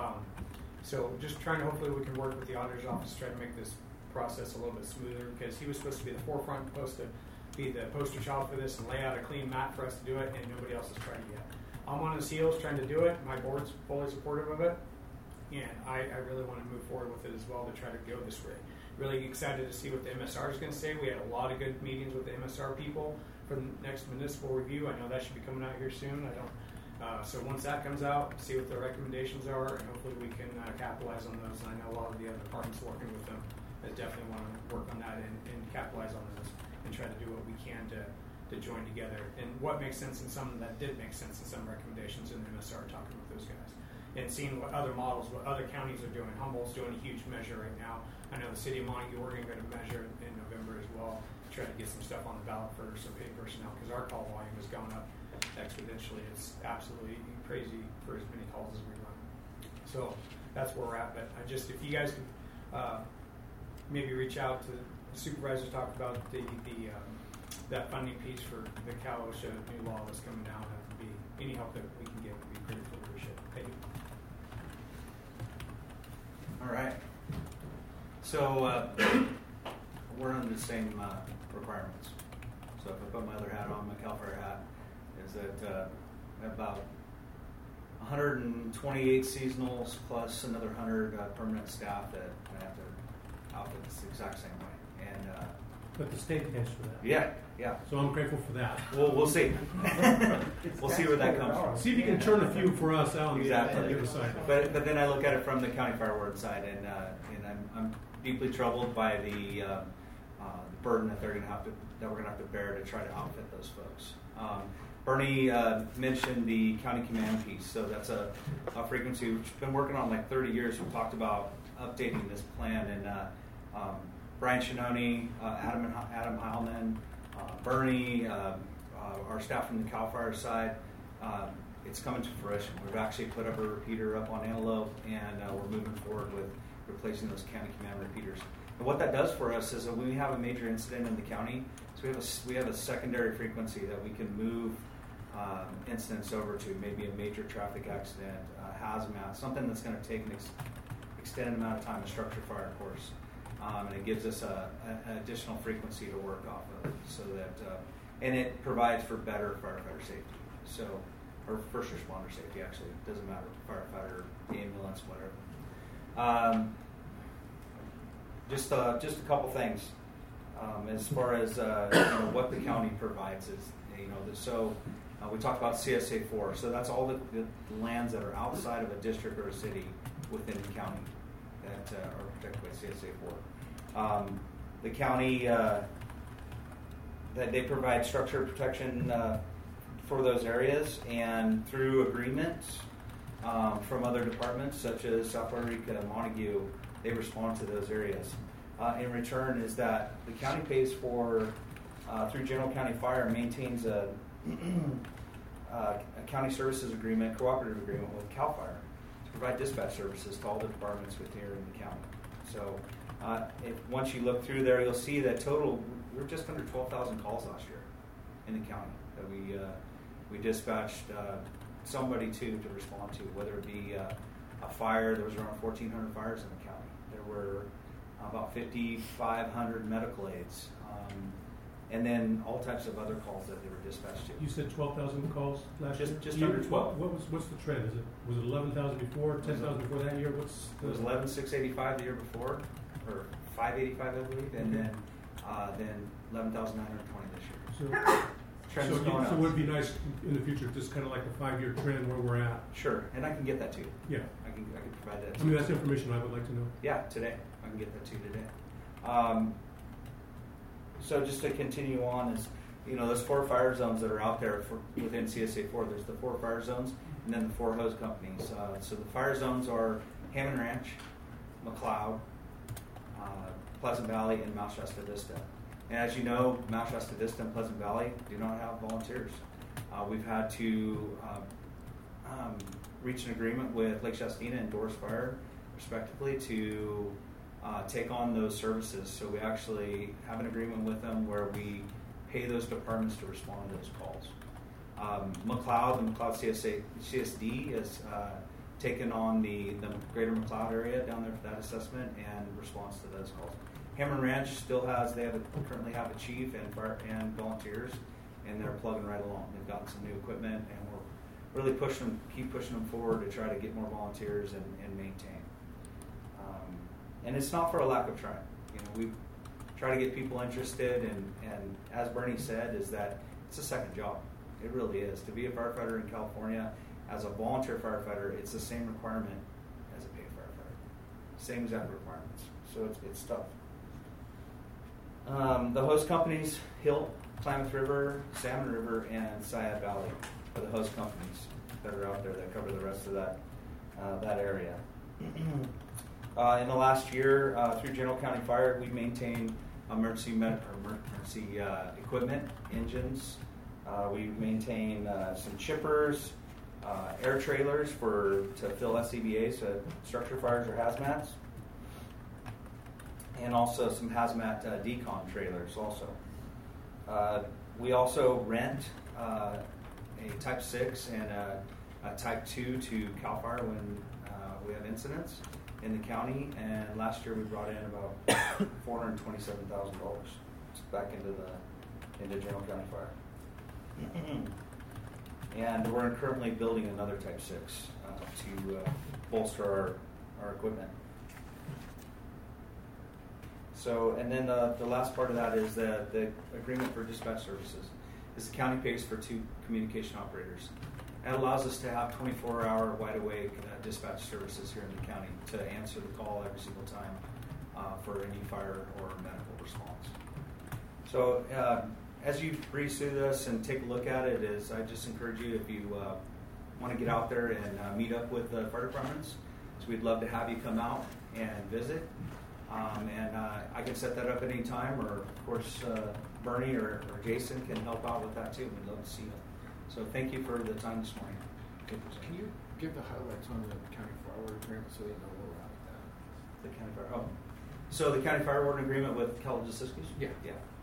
So just trying to, hopefully we can work with the auditor's office to try to make this process a little bit smoother, because he was supposed to be the forefront, supposed to be the poster child for this and lay out a clean map for us to do it, and nobody else has tried it yet. I'm on his heels trying to do it. My board's fully supportive of it, and I really want to move forward with it as well to try to go this way. Really excited to see what the MSR is going to say. We had a lot of good meetings with the MSR people for the next municipal review. I know that should be coming out here soon. So once that comes out, see what the recommendations are, and hopefully we can capitalize on those. And I know a lot of the other departments working with them that definitely want to work on that and capitalize on those and try to do what we can to join together. And what makes sense in some that did make sense in some recommendations in the MSR, talking with those guys and seeing what other models, what other counties are doing. Humboldt's doing a huge measure right now. I know the city of Montague, Oregon, going to measure in November as well to try to get some stuff on the ballot for some paid personnel, because our call volume has gone up exponentially. It's absolutely crazy for as many calls as we run. So that's where we're at. But if you guys could maybe reach out to the supervisors, talk about that funding piece for the Cal OSHA new law that's coming down. That would be any help that we can get would be grateful. Appreciate it. Thank you. All right. So we're under the same requirements. So if I put my other hat on, my CAL FIRE hat, is that about 128 seasonals plus another 100 permanent staff that I have to outfit this the exact same way. And but the state pays for that. Yeah. So I'm grateful for that. We'll see. We'll see where that comes from. See if you can turn a few for us out on Exactly. the other side. But then I look at it from the county fire ward side, and I'm deeply troubled by the burden that we're going to have to bear to try to outfit those folks. Bernie mentioned the county command piece, so that's a frequency we've been working on like 30 years. We've talked about updating this plan, and Brian Shinoni, Adam Heilman, Bernie, our staff from the CAL FIRE side, it's coming to fruition. We've actually put up a repeater up on Antelope, and we're moving forward with replacing those county command repeaters. And what that does for us is that when we have a major incident in the county, so we have a secondary frequency that we can move incidents over to, maybe a major traffic accident, hazmat, something that's going to take an extended amount of time, a structure fire, of course. And it gives us an additional frequency to work off of, so that, and it provides for better firefighter safety. So, or first responder safety, actually. It doesn't matter, firefighter, ambulance, whatever. Just a couple things as far as what the county provides is, so we talked about CSA 4. So that's all the lands that are outside of a district or a city within the county that are protected by CSA 4. The county that they provide structure protection for those areas, and through agreements from other departments such as South Puerto Rico, Montague, they respond to those areas. In return is that the county pays for, through General County Fire, maintains a county services agreement, cooperative agreement with CAL FIRE to provide dispatch services to all the departments within the county. So once you look through there, you'll see that total, we were just under 12,000 calls last year in the county that we dispatched somebody to respond to, whether it be a fire. There was around 1,400 fires in the county. There were about 5,500 medical aids, and then all types of other calls that they were dispatched to. You said 12,000 calls last year? Just under 12. What's the trend? Was it 11,000 before, 10,000 before that year? It was 11,685 the year before, or 585 I believe, and then 11,920 this year. So it would be nice in the future, just kind of like a 5-year trend where we're at. Sure, and I can get that to you. Yeah, I can provide that. I mean, that's information I would like to know. Yeah, today I can get that to you today. So just to continue on, is those 4 fire zones that are out there within CSA 4. There's the 4 fire zones, and then the 4 hose companies. So the fire zones are Hammond Ranch, McLeod, Pleasant Valley, and Mount Shasta Vista. And as you know, Mount Shasta Vista and Pleasant Valley do not have volunteers. We've had to reach an agreement with Lake Shastina and Doris Fire, respectively, to take on those services. So we actually have an agreement with them where we pay those departments to respond to those calls. McLeod, the McLeod CSD has taken on the greater McLeod area down there for that assessment and response to those calls. Hammond Ranch still currently have a chief and volunteers, and they're plugging right along. They've gotten some new equipment, and we're really keep pushing them forward to try to get more volunteers and maintain. And it's not for a lack of trying. We try to get people interested, and as Bernie said, is that it's a second job. It really is. To be a firefighter in California as a volunteer firefighter, it's the same requirement as a paid firefighter. Same exact requirements. So it's tough. The host companies, Hill, Klamath River, Salmon River, and Sayad Valley are the host companies that are out there that cover the rest of that area. In the last year, through General County Fire, we maintained emergency equipment, engines. We maintain some chippers, air trailers to fill SCBAs, so structure fires or hazmats, and also some hazmat decon trailers also. We also rent a Type 6 and a Type 2 to CAL FIRE when we have incidents. in the county, and last year we brought in about $427,000 back into General County Fire. And we're currently building another Type 6 to bolster our equipment. So, and then the last part of that is the agreement for dispatch services. Is the county pays for 2 communication operators. That allows us to have 24-hour wide-awake dispatch services here in the county to answer the call every single time for any fire or medical response. So as you breeze through this and take a look at it, I just encourage you, if you want to get out there and meet up with the fire departments, so we'd love to have you come out and visit. And I can set that up at any time, or of course Bernie or Jason can help out with that too. We'd love to see you. So thank you for the time this morning. Can you give the highlights on the county fire warden agreement so they know where we're at with that? The county fire. So the county fire warden agreement with Kalajdziskis? Yeah.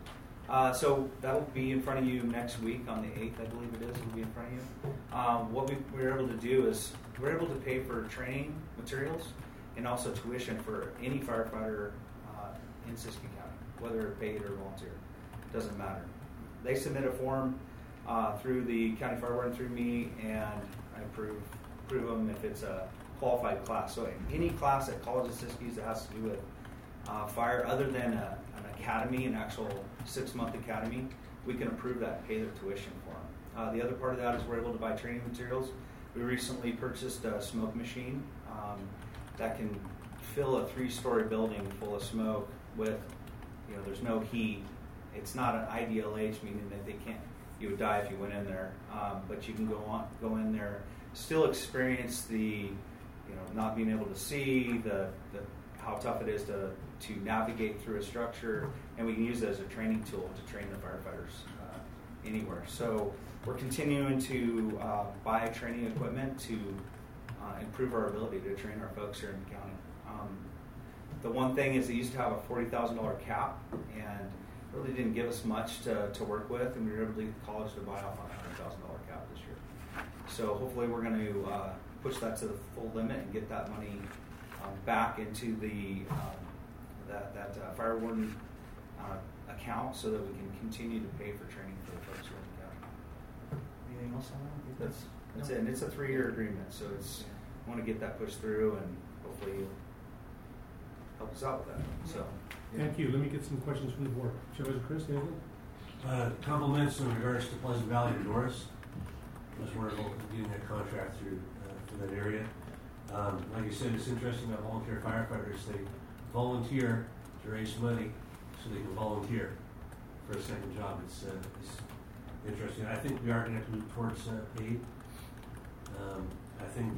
So that'll be in front of you next week on the 8th, I believe it is. It'll be in front of you. What we were able to do is we're able to pay for training materials and also tuition for any firefighter in Siskiyou County, whether paid or volunteer. It doesn't matter. They submit a form through the county fire warden, through me, and I approve them if it's a qualified class. So any class at Kalajdziskis that has to do with fire, other than an academy, an actual 6-month academy, we can approve that and pay their tuition for them. The other part of that is we're able to buy training materials. We recently purchased a smoke machine that can fill a 3-story building full of smoke with, there's no heat. It's not an IDLH, meaning that you would die if you went in there, but you can go in there, still experience the, not being able to see, the how tough it is to navigate through a structure, and we can use it as a training tool to train the firefighters anywhere. So we're continuing to buy training equipment to improve our ability to train our folks here in the county. The one thing is they used to have a $40,000 cap, and really didn't give us much to work with, and we were able to get the college to buy off on a $100,000 cap this year. So hopefully we're going to push that to the full limit and get that money back into the that fire warden account, so that we can continue to pay for training for the folks here in the county. Anything else on that? I think that's it. And it's a 3-year agreement, so I want to get that pushed through, and hopefully you'll help us out with that. So. Thank you. Let me get some questions from the board. Chris, anything? Compliments in regards to Pleasant Valley and Norris. Was wonderful getting that contract through for that area. Like you said, it's interesting that volunteer firefighters, they volunteer to raise money so they can volunteer for a second job. It's interesting. I think we are going to move towards paid. I think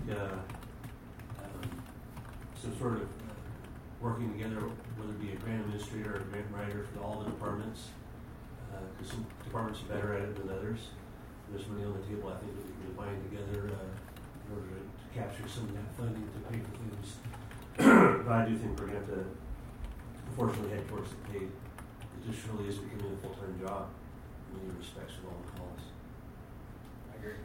some sort of working together, whether it be a grant administrator or a grant writer for all the departments, because some departments are better at it than others. There's money on the table, I think, that we can combine together in order to capture some of that funding to pay for things. But I do think we're going to have to, unfortunately, head towards the paid. It just really is becoming a full-time job in many respects with all the calls. I agree.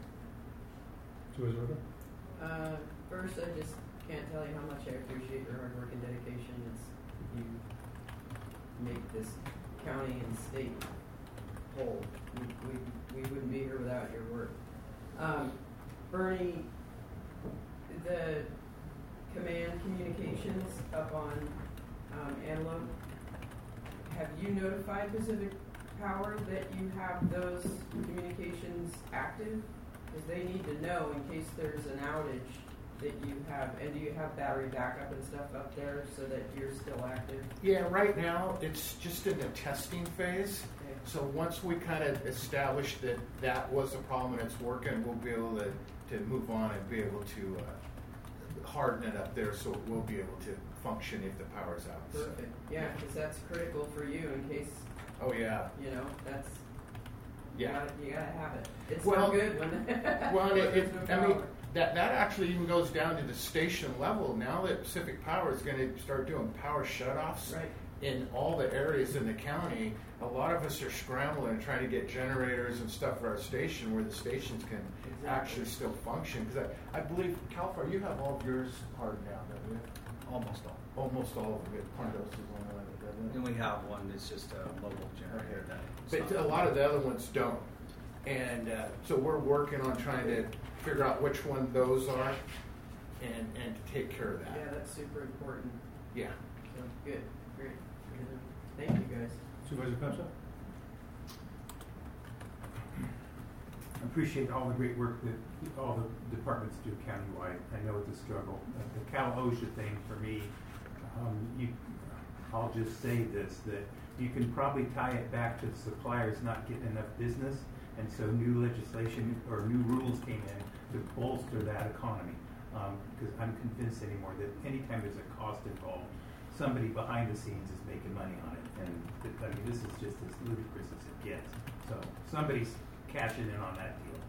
First, I just can't tell you how much I appreciate your hard work and dedication. You make this county and state whole. We wouldn't be here without your work. Bernie, the command communications up on Antelope, have you notified Pacific Power that you have those communications active? Because they need to know in case there's an outage that you have. And do you have battery backup and stuff up there so that you're still active? Yeah, right now it's just in the testing phase. Okay. So once we kind of establish that was a problem and it's working, we'll be able to move on and be able to harden it up there so we'll be able to function if the power's out. Perfect. So, yeah, because that's critical for you in case. Oh yeah. That's. Yeah. You gotta have it. It's well, so good when. That actually even goes down to the station level. Now that Pacific Power is going to start doing power shutoffs in all the areas in the county, a lot of us are scrambling and trying to get generators and stuff for our station where the stations can actually still function. Because I believe, Cal Fire, you have all of yours hardened out, don't you? Almost all. Almost all of it. Ponderosa is one of it, doesn't it? And we have one that's just a local generator. But a lot of the other ones don't. And so we're working on trying to figure out which one those are and to take care of that. Yeah, that's super important. Yeah. So, good. Great. Thank you, guys. Supervisor Clemson? I appreciate all the great work that all the departments do countywide. I know it's a struggle. The Cal OSHA thing for me, I'll just say this, that you can probably tie it back to the suppliers not getting enough business, and so new legislation or new rules came in to bolster that economy. Because I'm convinced anymore that anytime there's a cost involved, somebody behind the scenes is making money on it. And I mean, this is just as ludicrous as it gets. So somebody's cashing in on that deal.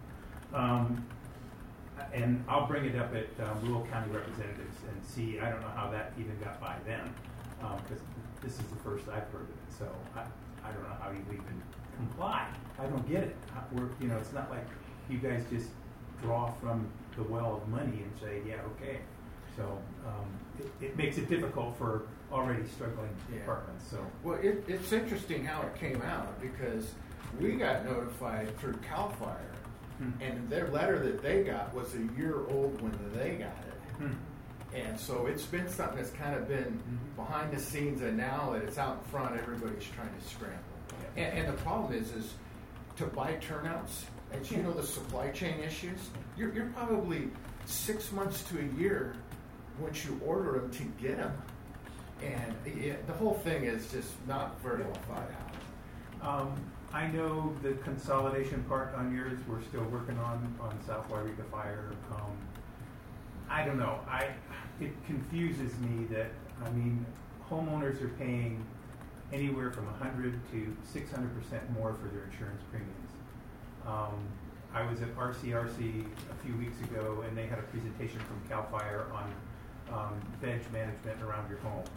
And I'll bring it up at rural county representatives and see. I don't know how that even got by them, because this is the first I've heard of it. So I don't know how you even comply. I don't get it. It's not like you guys just draw from the well of money and say, yeah, okay. So it makes it difficult for already struggling departments. So well, it's interesting how it came out, because we got notified through CAL FIRE, and their letter that they got was a year old when they got it. And so it's been something that's kind of been behind the scenes, and now that it's out in front, everybody's trying to scramble. And the problem is to buy turnouts, as you know, the supply chain issues, you're probably 6 months to a year once you order them to get them. And the whole thing is just not very well thought out. I know the consolidation part on yours we're still working on South Wairika Fire. I don't know. It confuses me that, homeowners are paying anywhere from 100 to 600% more for their insurance premiums. I was at RCRC a few weeks ago, and they had a presentation from CAL FIRE on veg management around your home.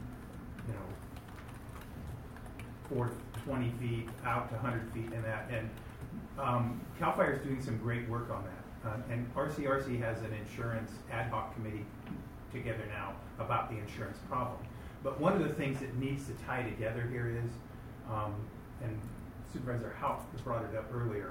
4 to 20 feet out to 100 feet and that. And CAL FIRE is doing some great work on that. And RCRC has an insurance ad hoc committee together now about the insurance problem. But one of the things that needs to tie together here is, and Supervisor Haupt brought it up earlier,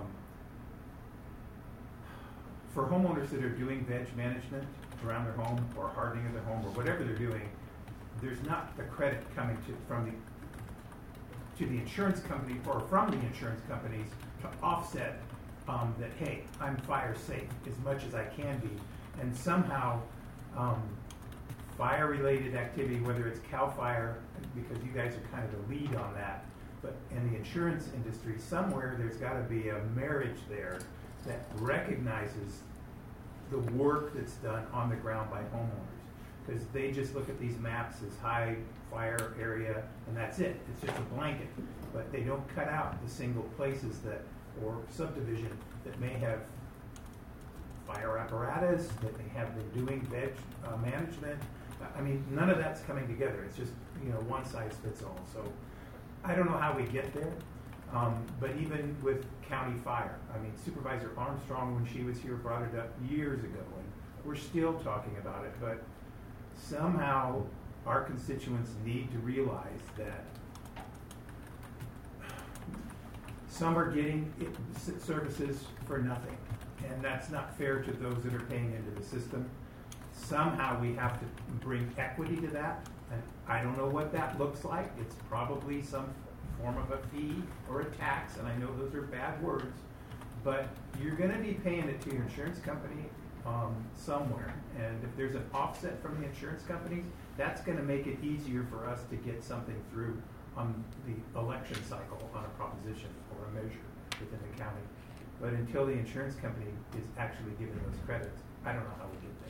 for homeowners that are doing veg management around their home or hardening of their home or whatever they're doing, there's not the credit coming to the insurance company or from the insurance companies to offset that, hey, I'm fire safe as much as I can be. And somehow fire-related activity, whether it's CAL FIRE, because you guys are kind of the lead on that, but in the insurance industry, somewhere there's got to be a marriage there that recognizes the work that's done on the ground by homeowners. Because they just look at these maps as high fire area, and that's it. It's just a blanket. But they don't cut out the single places or subdivision that may have fire apparatus, that they have been doing veg management. None of that's coming together. It's just, one size fits all. So I don't know how we get there. But even with county fire, Supervisor Armstrong, when she was here, brought it up years ago, and we're still talking about it. But somehow our constituents need to realize that some are getting services for nothing, and that's not fair to those that are paying into the system. Somehow we have to bring equity to that, and I don't know what that looks like. It's probably some form of a fee or a tax, and I know those are bad words, but you're going to be paying it to your insurance company somewhere. And if there's an offset from the insurance companies, that's going to make it easier for us to get something through on the election cycle on a proposition or a measure within the county. But until the insurance company is actually given those credits, I don't know how we get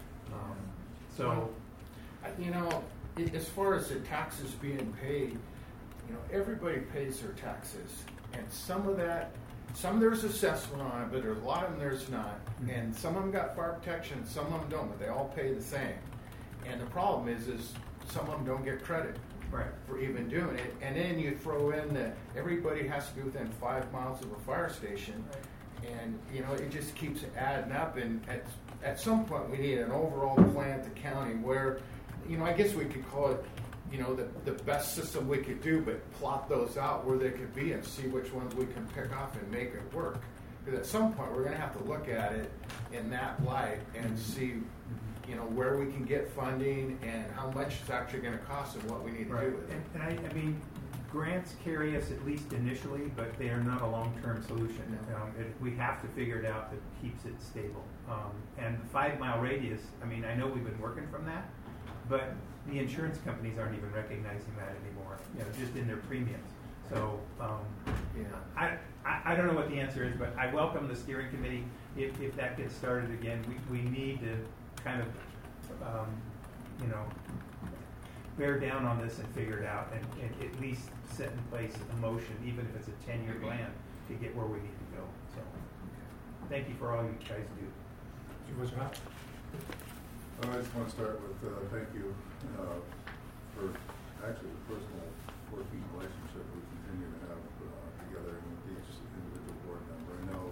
there. As far as the taxes being paid, everybody pays their taxes, and some there's assessment on it, but a lot of them there's not. And some of them got fire protection, some of them don't, but they all pay the same. And the problem is some of them don't get credit for even doing it. And then you throw in that everybody has to be within 5 miles of a fire station, and it just keeps adding up. And at some point, we need an overall plan at the county where I guess we could call it, the best system we could do, but plot those out where they could be and see which ones we can pick off and make it work. Because at some point, we're going to have to look at it in that light and see, where we can get funding and how much it's actually going to cost and what we need to do with it. And I mean, grants carry us at least initially, but they are not a long-term solution. We have to figure it out that keeps it stable. And the 5-mile radius, I know we've been working from that, but the insurance companies aren't even recognizing that anymore, just in their premiums. So, I don't know what the answer is, but I welcome the steering committee if that gets started again. We need to kind of, bear down on this and figure it out and at least set in place a motion, even if it's a 10-year plan, to get where we need to go. So, thank you for all you guys do. Supervisor Hott? I just want to start with thank you for actually the personal working relationship we continue to have together with each individual board member. I know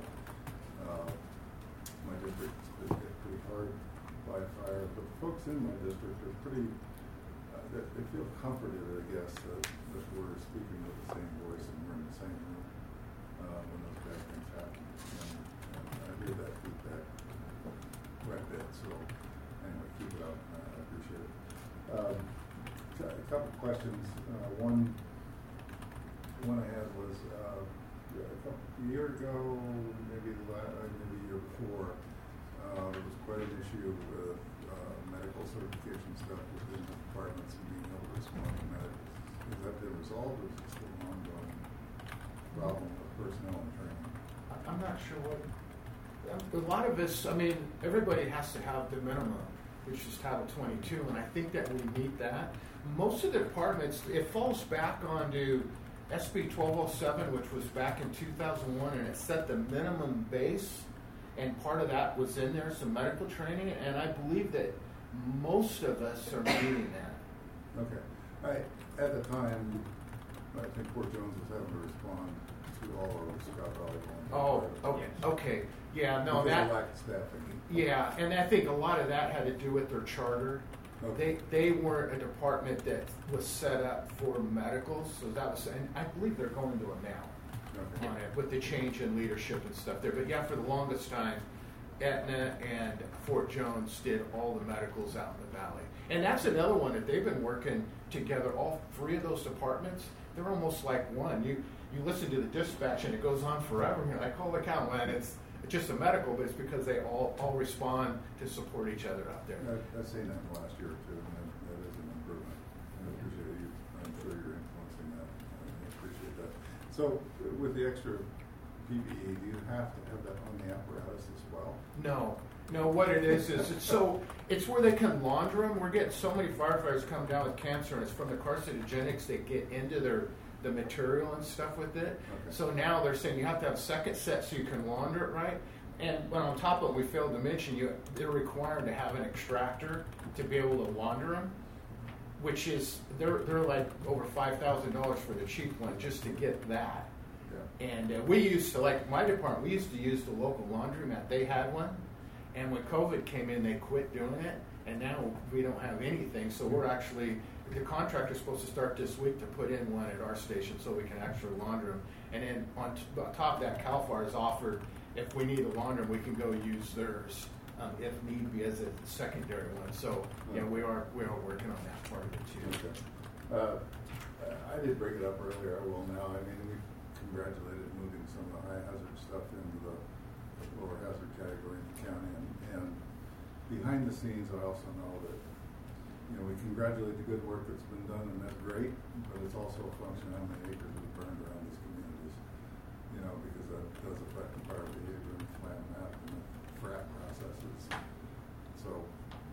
my district is hit pretty hard by fire, but the folks in my district are pretty, they feel comforted, I guess, that we're speaking with the same voice and we're in the same room when those bad things happen. And I hear that feedback quite a bit, so anyway, keep it up. I appreciate it. A couple of questions. One I had was a year ago, maybe a year before, there was quite an issue with medical certification stuff within the departments and being able to respond to medicals. Has that been resolved, or is it still an ongoing problem with personnel and training? I'm not sure what. A lot of us, everybody has to have the minimum, which is Title 22, and I think that we meet that. Most of the departments, it falls back onto SB 1207, which was back in 2001, and it set the minimum base, and part of that was in there, some medical training, and I believe that most of us are meeting that. Okay. At the time, I think Fort Jones was having to respond to all of Scott Valley. Okay. Yeah, no, because of lack of staffing. Yeah, and I think a lot of that had to do with their charter. Okay. They weren't a department that was set up for medicals, so that was, and I believe they're going to it now. On it, with the change in leadership and stuff there. But yeah, for the longest time, Aetna and Fort Jones did all the medicals out in the valley. And that's another one that they've been working together. All three of those departments, they're almost like one. You listen to the dispatch and it goes on forever. You're like, holy cow, man, it's just a medical, but it's because they all respond to support each other out there. I've seen that in the last year or two, and that is an improvement. I appreciate you. I'm sure you're influencing that. I appreciate that. So, with the extra PPE, do you have to have that on the apparatus as well? No, what it is it's where they can launder them. We're getting so many firefighters come down with cancer, and it's from the carcinogenics that get into the material and stuff with it. Okay. So now they're saying you have to have a second set so you can launder it right. And on top of it, we failed to mention they're required to have an extractor to be able to launder them, which is they're like over $5,000 for the cheap one just to get that. Yeah. And we used to, like my department, we used to use the local laundromat. They had one, and when COVID came in, they quit doing it, and now we don't have anything. So we're actually, the contractor's supposed to start this week to put in one at our station so we can actually launder them. And then on top of that, CAL FIRE has offered, if we need a launder, we can go use theirs if need be as a secondary one. So yeah, we are working on that part of it too. Okay. I did bring it up earlier. I will now. We congratulated moving some of the high hazard stuff into the lower hazard category in the county, and behind the scenes, I also know that we congratulate the good work that's been done, and that's great. But it's also a function of how many acres is burned around these communities. Because that does affect the fire behavior and flatten that and the frat processes. So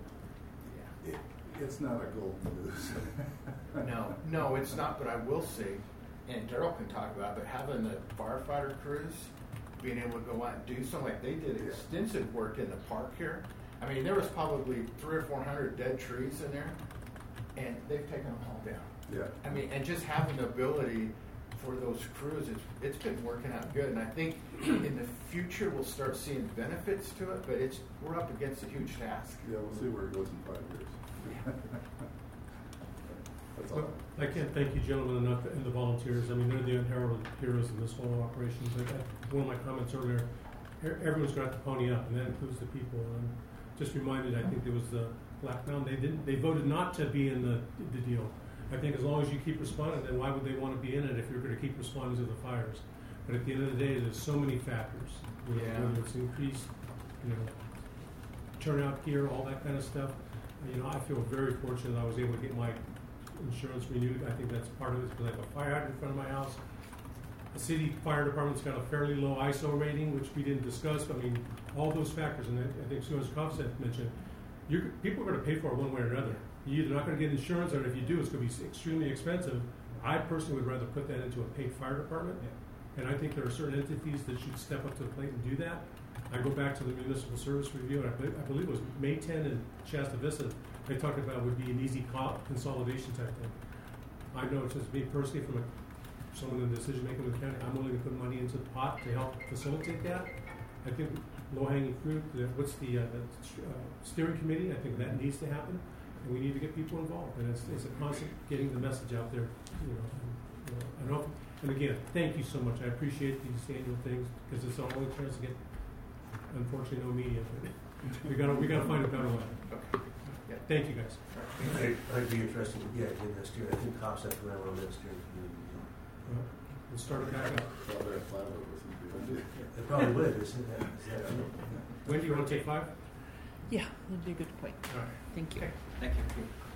it's not a golden goose. No, it's not. But I will say, and Daryl can talk about it, but having the firefighter crews being able to go out and do something, like they did extensive work in the park here. There was probably 300 or 400 dead trees in there, and they've taken them all down. Yeah. And just having the ability for those crews, it's been working out good. And I think in the future we'll start seeing benefits to it, but we're up against a huge task. Yeah, we'll see where it goes in 5 years. That's all. I can't thank you gentlemen enough and the volunteers. I mean, they're the unheralded heroes in this whole operation. But one of my comments earlier, everyone's going to have to pony up, and that includes the people. And I'm just reminded, I think there was the Black Mountain. They voted not to be in the deal. I think as long as you keep responding, then why would they want to be in it if you're going to keep responding to the fires? But at the end of the day, there's so many factors. Whether it's increased, turnout gear, all that kind of stuff. I feel very fortunate I was able to get my insurance renewed. I think that's part of it because I have a fire hydrant in front of my house. The city fire department's got a fairly low ISO rating, which we didn't discuss. But I mean, all those factors, and I think Susan Kovseth mentioned, people are going to pay for it one way or another. You're either not going to get insurance, or if you do, it's going to be extremely expensive. I personally would rather put that into a paid fire department. And I think there are certain entities that should step up to the plate and do that. I go back to the municipal service review, and I believe it was May 10 in Shasta Vista. They talked about would be an easy consolidation type thing. I know it's just me personally, from someone in the decision making in the county, I'm willing to put money into the pot to help facilitate that. I think low hanging fruit. What's the steering committee? I think that needs to happen, and we need to get people involved. And it's a constant getting the message out there. And again, thank you so much. I appreciate these annual things because it's our only chance to get, unfortunately, no media. But we gotta find a better way. Okay. Yeah. Thank you, guys. I'd be interested. Yeah, again, next year. I think cops have to run on next year. Well, we'll start it back up. It probably would. When do you want to take 5? Yeah, that'd be a good point. All right. Thank you. Thank you.